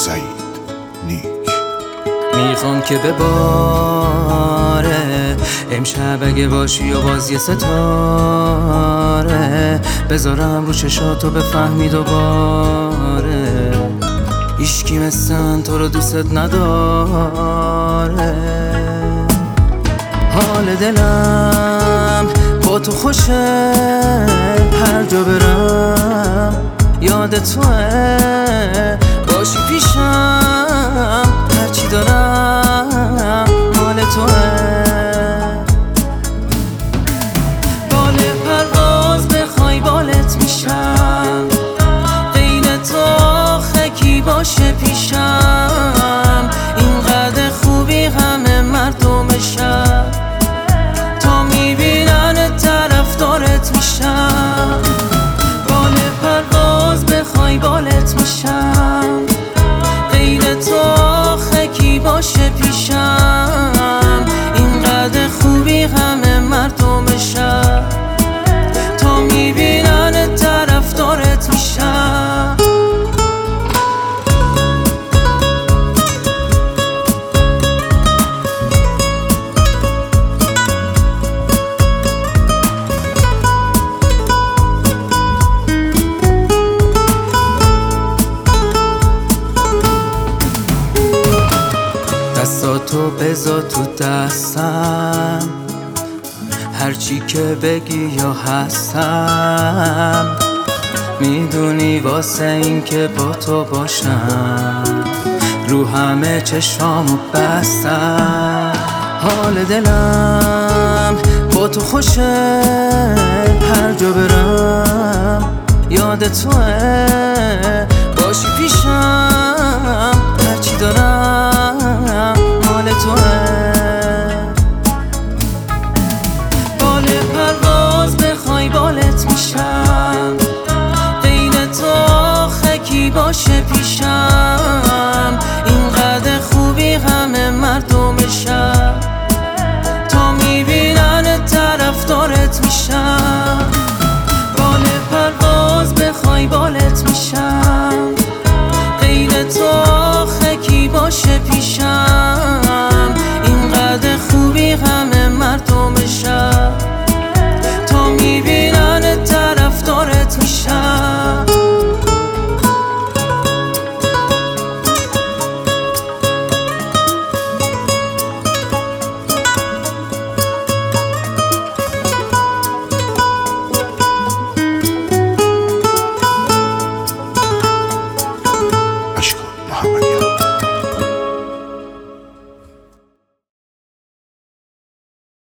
سعید نیک. میخوام که بباره امشب اگه باشی و باز یه ستاره بذارم رو چشاتو بفهمی دوباره هیچکی مثل من تو رو دوست نداره. حال دلم با تو خوشه، هر جا برم یاد توه، باشی پیشم هرچی دارم مال توه. بال پرواز بخوای بالت میشم، غیر تو خکی باشه پیشم، اینقدر خوبی همه مردمشم، تا میبینن طرفدارت میشم. بال پرواز بخوای بالت میشم، غیر تو خکی باشه پیشم، اینقدر خوبی همه مردمشم، تا میبینن طرفدارت میشم. دستاتو بذار تو دستم، هرچی که بگی یا هستم، میدونی واسه این که با تو باشم رو همه چشامو بستم. حال دلم با تو خوشه، هر جا برم یاد توه، باشی پیشم هرچی دارم مال توه. بال پرواز بخوای بالت میشم، غیر تو خکی باشه پیشم، اینقدر خوبی همه مردمشم، تا میبینن طرفدارت میشم. بال پرواز بخوای بالت میشم،